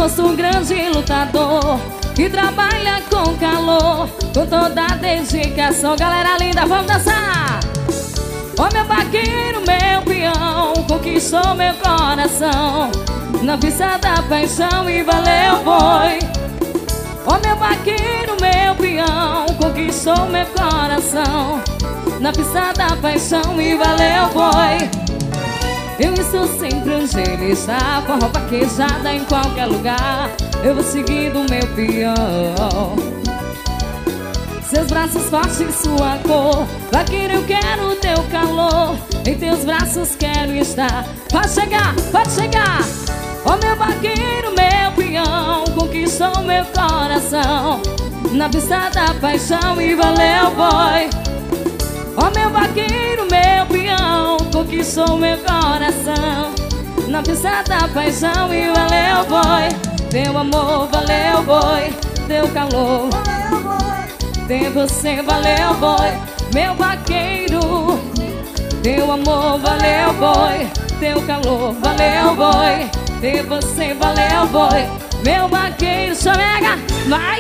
eu sou um grande lutador que trabalha com calor, com toda a dedicação. Galera linda, vamos dançar! Ô meu vaqueiro, meu peão, conquistou meu coração na pista da paixão e valeu, boi. Ô meu vaqueiro, meu peão, conquistou meu coração na pista da paixão e valeu, boi. Eu estou sempre onde ele está, com a roupa queijada em qualquer lugar. Eu vou seguindo meu peão, seus braços fortes, sua cor. Vaqueiro, eu quero o teu calor, em teus braços quero estar. Pode chegar, pode chegar. Ô meu vaqueiro, meu peão, conquistou meu coração na pista da paixão e valeu, boi. Ô meu vaqueiro, meu peão, conquistou meu coração na pista da paixão e valeu, boi. Teu amor valeu, boi, teu calor tem você, valeu, boi. Meu vaqueiro, teu amor valeu, boi, teu calor valeu, boi. Tem você, valeu, boi. Meu vaqueiro, chorega, vai.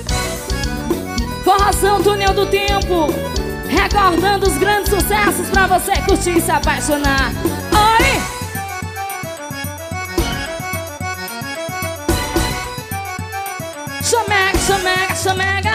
Forrozão Túnel do Tempo, recordando os grandes sucessos pra você curtir e se apaixonar. Oi! Chomega, chomega, chomega.